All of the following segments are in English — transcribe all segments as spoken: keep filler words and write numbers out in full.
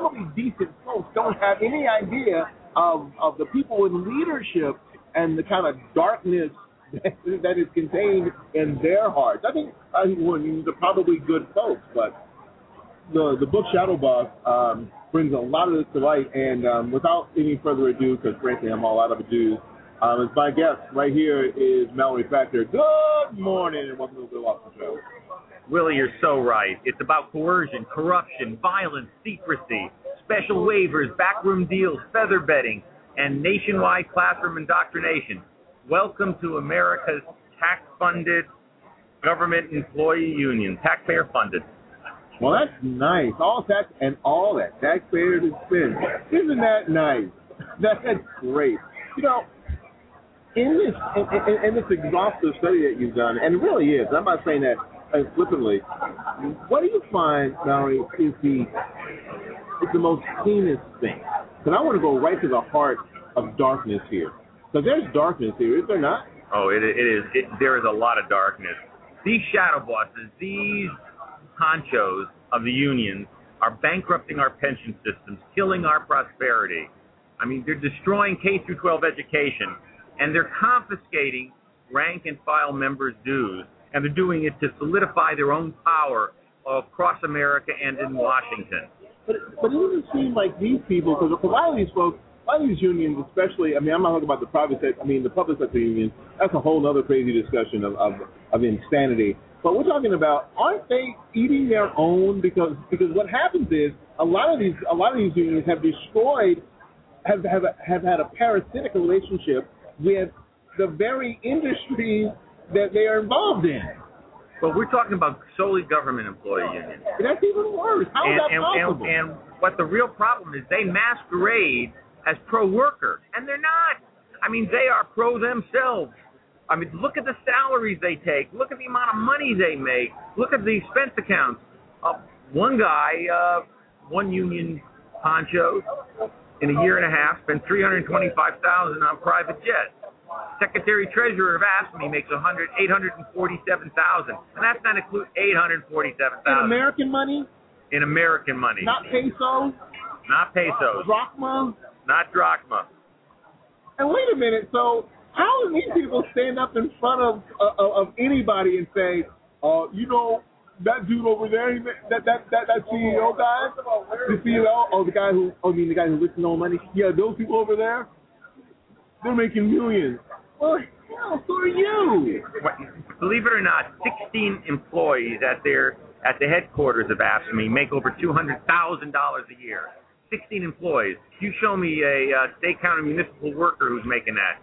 probably decent folks don't have any idea of, of the people in leadership and the kind of darkness that, that is contained in their hearts. I think, I think well, they're probably good folks, but the the book Shadow Boss um, brings a lot of this to light. And um, without any further ado, because frankly I'm all out of ado, um, as my guest right here is Mallory Factor. Good morning and welcome to the Bill Watson Show. Willie, you're so right. It's about coercion, corruption, violence, secrecy, special waivers, backroom deals, feather bedding, and nationwide classroom indoctrination. Welcome to America's tax-funded government employee union, taxpayer-funded. Well, that's nice. All tax and all that taxpayer to spend. Isn't that nice? That's great. You know, in this in, in, in this exhaustive study that you've done, and it really is. I'm not saying that uh, flippantly. What do you find, Mallory, is the is the most heinous thing? Because I want to go right to the heart of darkness here. Because there's darkness here, is there not? Oh, it, it is. It, there is a lot of darkness. These shadow bosses, these honchos of the unions are bankrupting our pension systems, killing our prosperity. I mean, they're destroying K through twelve education, and they're confiscating rank and file members' dues, and they're doing it to solidify their own power across America and in Washington. But, but it doesn't seem like these people, because a lot of these folks, a lot of these unions, especially, I mean, I'm not talking about the private sector, I mean, the public sector unions, that's a whole other crazy discussion of, of, of insanity. But we're talking about, aren't they eating their own? Because because what happens is a lot of these a lot of these unions have destroyed, have have have had a parasitic relationship with the very industries that they are involved in. But we're talking about solely government employee unions. That's even worse. How and, is that and, possible? And, and what the real problem is, they masquerade as pro-worker, and they're not. I mean, they are pro themselves. I mean, look at the salaries they take. Look at the amount of money they make. Look at the expense accounts. Uh, one guy, uh, one union honcho, in a year and a half, spent three hundred twenty-five thousand dollars on private jets. Secretary Treasurer of AFSCME makes eight hundred forty-seven thousand dollars, and that's not include eight hundred forty-seven thousand dollars. In American money? In American money. Not pesos? Not pesos. Drachma? Not drachma. And wait a minute, so how do these people stand up in front of uh, of anybody and say, uh, you know, that dude over there, that that that, that C E O guy, the C E O, oh the guy who, oh, I mean the guy who lifts all money, yeah, those people over there, they're making millions. Well, hell, so are you. Believe it or not, sixteen employees at their at the headquarters of AFSCME make over two hundred thousand dollars a year. sixteen employees. You show me a uh, state county municipal worker who's making that.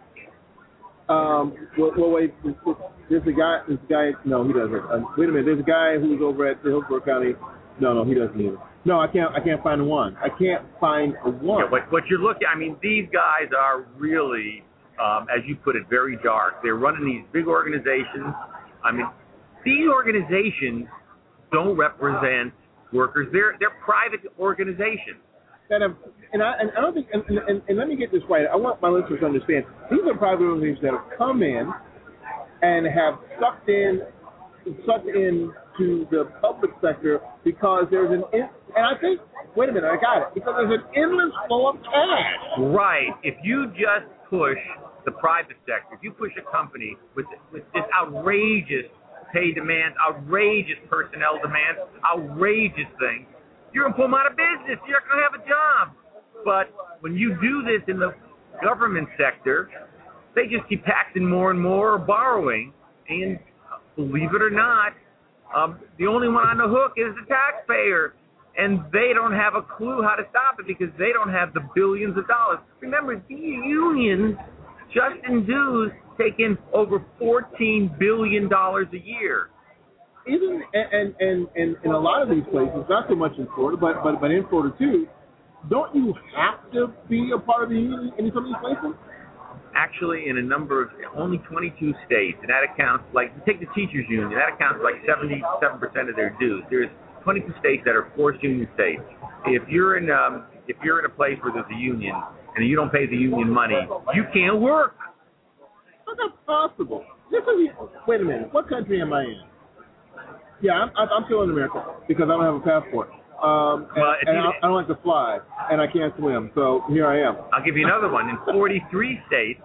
Um, well, well, wait, there's a guy, this guy, no, he doesn't. Uh, wait a minute, there's a guy who's over at the Hillsborough County. No, no, he doesn't either. No, I can't, I can't find one. I can't find a one. Yeah, what, what you're looking, I mean, these guys are really, um, as you put it, very dark. They're running these big organizations. I mean, these organizations don't represent workers. They're, they're private organizations. That have, and I and I don't think and, and, and let me get this right. I want my listeners to understand these are private organizations that have come in and have sucked in sucked in to the public sector because there's an and I think wait a minute I got it because there's an endless flow of cash. Right. If you just push the private sector, if you push a company with with this outrageous pay demands, outrageous personnel demands, outrageous things, you're going to pull them out of business. You're not going to have a job. But when you do this in the government sector, they just keep taxing more and more or borrowing. And believe it or not, um, the only one on the hook is the taxpayer. And they don't have a clue how to stop it because they don't have the billions of dollars. Remember, these unions, just in dues, take in over fourteen billion dollars a year. Even and, and, and in a lot of these places, not so much in Florida, but, but but in Florida too, don't you have to be a part of the union in some of these places? Actually, in a number of only twenty-two states, and that accounts like take the teachers union, that accounts for like seventy-seven percent of their dues. There's twenty-two states that are forced union states. If you're in um, if you're in a place where there's a union and you don't pay the union money, you can't work. How's that possible? This is, wait a minute, what country am I in? Yeah, I'm, I'm still in America because I don't have a passport. Um, and Well, if and you- I, I don't like to fly, and I can't swim, so here I am. I'll give you another one. In forty-three states,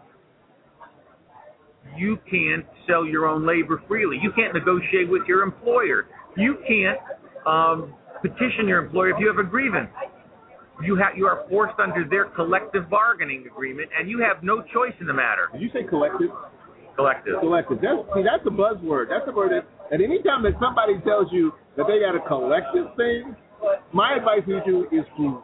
you can't sell your own labor freely. You can't negotiate with your employer. You can't um, petition your employer if you have a grievance. You have you are forced under their collective bargaining agreement, and you have no choice in the matter. Did you say collective? Collective. Collective. That's, see, that's a buzzword. That's a word that, and anytime that somebody tells you that they got a collective thing, my advice to you is to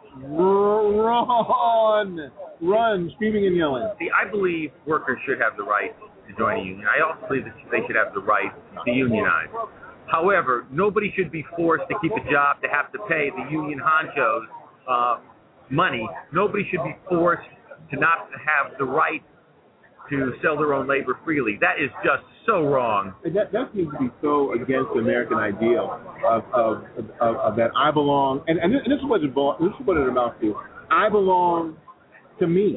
run, run, screaming and yelling. See, I believe workers should have the right to join a union. I also believe that they should have the right to unionize. However, nobody should be forced to keep a job to have to pay the union honchos uh, money. Nobody should be forced to not have the right to sell their own labor freely. That is just so wrong. And that, that seems to be so against the American ideal of, of, of, of that I belong, and, and, this, and this is what it this is what it amounts to. I belong to me.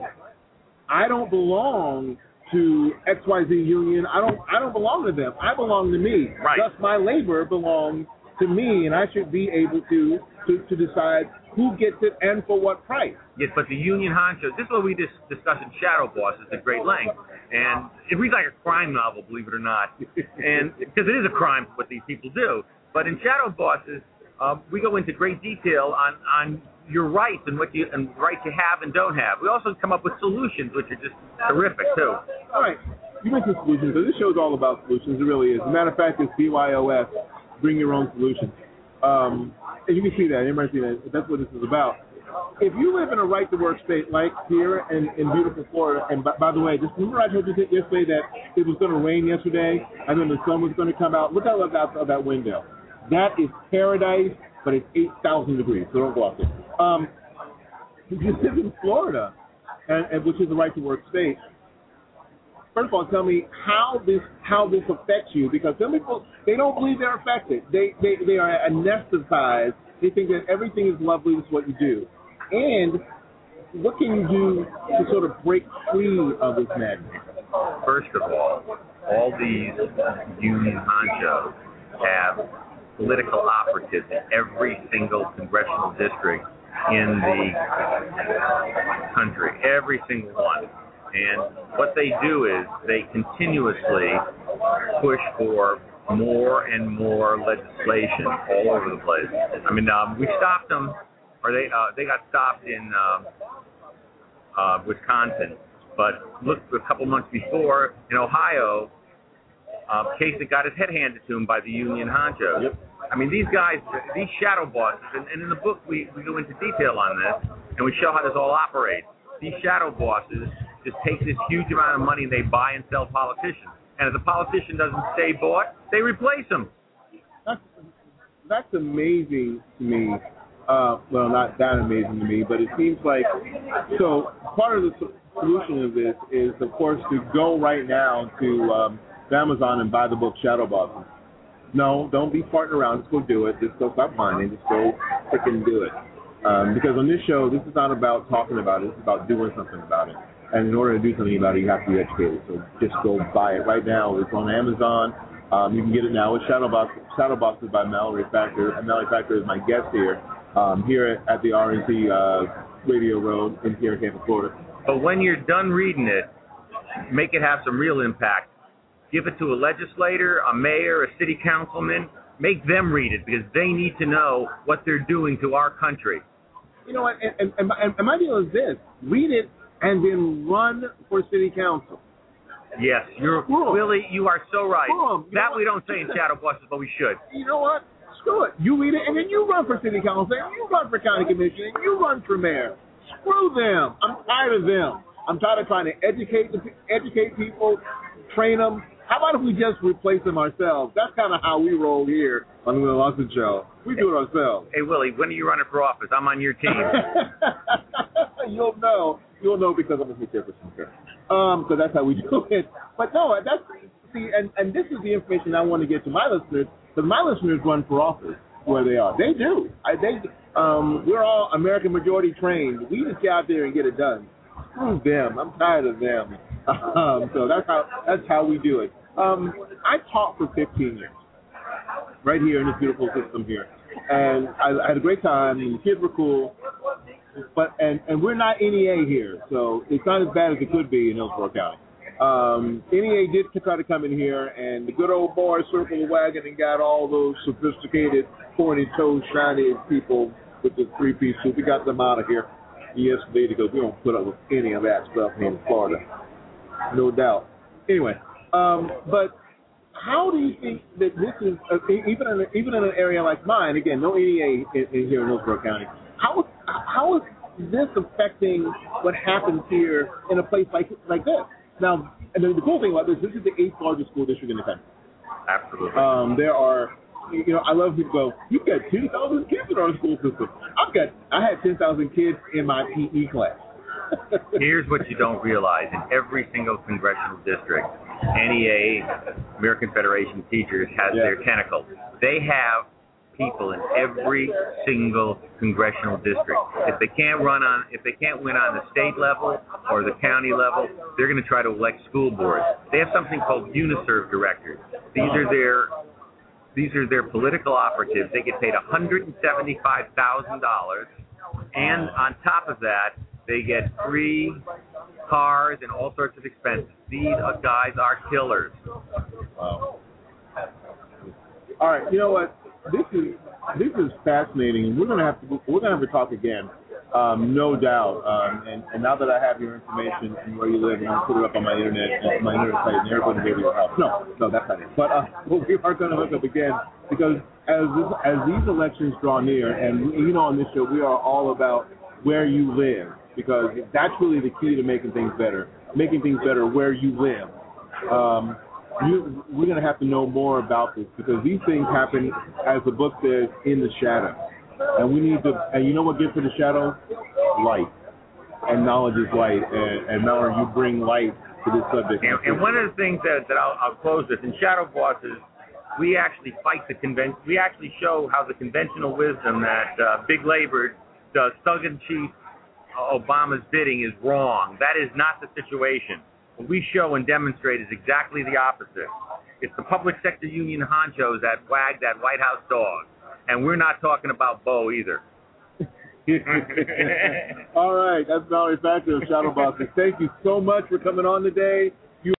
I don't belong to X Y Z union. I don't I don't belong to them. I belong to me. Right. Thus, my labor belongs to me, and I should be able to to, to decide who gets it and for what price. Yes, but the union honchos, this is what we dis- discuss in Shadow Bosses at great length. And it reads like a crime novel, believe it or not. And because it is a crime what these people do. But in Shadow Bosses, uh, we go into great detail on, on your rights and what you and rights you have and don't have. We also come up with solutions, which are just terrific, too. All right. You mentioned solutions. So this show is all about solutions. It really is. As a matter of fact, it's B Y O S, bring your own solutions. Um, and you can see that. Everybody see that. That's what this is about. If you live in a right-to-work state like here in, in beautiful Florida, and by, by the way, just remember I told you yesterday that it was going to rain yesterday, and then the sun was going to come out. Look out out of that window. That is paradise, but it's eight thousand degrees, so don't go out there. Um, if you live in Florida, and, and which is a right-to-work state, first of all, tell me how this how this affects you, because some people, they don't believe they're affected. They they, they are anesthetized. They think that everything is lovely. This is what you do. And what can you do to sort of break free of this madness? First of all, all these union honchos have political operatives in every single congressional district in the country, every single one. And what they do is they continuously push for more and more legislation all over the place. I mean, um, we stopped them, or they uh, they got stopped in um, uh, Wisconsin. But look, a couple months before in Ohio, uh, Kasich got his head handed to him by the union honchos. Yep. I mean, these guys, these shadow bosses, and, and in the book we, we go into detail on this, and we show how this all operates. These shadow bosses just take this huge amount of money and they buy and sell politicians. And if the politician doesn't stay bought, they replace him. That's, that's amazing to me. Uh, well, not that amazing to me, but it seems like, so part of the solution of this is, of course, to go right now to um, Amazon and buy the book Shadow Bosses. No, don't be farting around. Just go do it. Just go stop whining. Just go freaking do it. Um, because on this show, this is not about talking about it. It's about doing something about it. And in order to do something about it, you have to be educated. So just go buy it right now. It's on Amazon. Um, you can get it now. It's Shadow Box, Shadow Boxes by Mallory Factor. And Mallory Factor is my guest here, um, here at the R N C uh, Radio Road in here in Tampa, Florida. But when you're done reading it, make it have some real impact. Give it to a legislator, a mayor, a city councilman. Make them read it because they need to know what they're doing to our country. You know what? And, and, and, my, and my deal is this. Read it and then run for city council. Yes, you're Cool. Willie, you are so right. Cool. That know we what? don't say in Shadow Bosses, but we should. You know what? Screw it. You read it, and then you run for city council, and you run for county commission, and you run for mayor. Screw them. I'm tired of them. I'm tired of trying to educate the, educate people, train them. How about if we just replace them ourselves? That's kind of how we roll here on the Will Lawson Show. We do it ourselves. Hey, Willie, when are you running for office? I'm on your team. You'll know. You'll know because I'm a Mister Jefferson here. Um, so that's how we do it. But no, that's see, and, and this is the information I want to get to my listeners, because my listeners run for office where they are. They do. I, they, um, we're all American majority trained. We just get out there and get it done. Screw them. I'm tired of them. Um, so that's how that's how we do it. Um, I taught for fifteen years, right here in this beautiful system here. and I, I had a great time. And the kids were cool, but and and we're not N E A here, so it's not as bad as it could be in Hillsborough County. Um, N E A did try to come in here, and the good old boys circled the wagon and got all those sophisticated, pointy-toed, shiny people with the three-piece suit. We got them out of here yesterday because we don't put up with any of that stuff here in Florida, no doubt. Anyway, um, but how do you think that this is, uh, even in even in an area like mine, again, no N E A in, in here in Hillsborough County, how how is this affecting what happens here in a place like like this? Now, and the cool thing about this, this is the eighth largest school district in the country. Absolutely. Um, there are, you know, I love people go, you've got ten thousand kids in our school system. I've got, I had ten thousand kids in my P E class. Here's what you don't realize. In every single congressional district, N E A, American Federation of Teachers, has yeah. their tentacles. They have people in every single congressional district. If they can't run on, if they can't win on the state level or the county level, they're going to try to elect school boards. They have something called UniServe directors. These are their these are their political operatives. They get paid one hundred seventy-five thousand dollars, and on top of that, they get free cars and all sorts of expenses. These guys are killers. Wow. All right, you know what? This is this is fascinating, and we're gonna have to we're gonna have to talk again, um, no doubt. Um, and, and now that I have your information and where you live, I'm gonna put it up on my internet, uh, my internet site, and everybody's going to your house. No, no, that's not it. But uh, we are gonna hook up again because as this, as these elections draw near, and you know, on this show, we are all about where you live because that's really the key to making things better. Making things better where you live. Um, You, we're going to have to know more about this because these things happen, as the book says, in the shadow. And we need to, and you know what gets in the shadow? Light. And knowledge is light. And, and Mallory, you bring light to this subject. And, and one of the things that, that I'll, I'll close with, in Shadow Bosses, we actually fight the convention. We actually show how the conventional wisdom that uh, big labor does thug-in-chief Obama's bidding is wrong. That is not the situation. What we show and demonstrate is exactly the opposite. It's the public sector union honchos that wag that White House dog. And we're not talking about Bo either. All right. That's Valerie Factor of Shadow Bosses. Thank you so much for coming on today.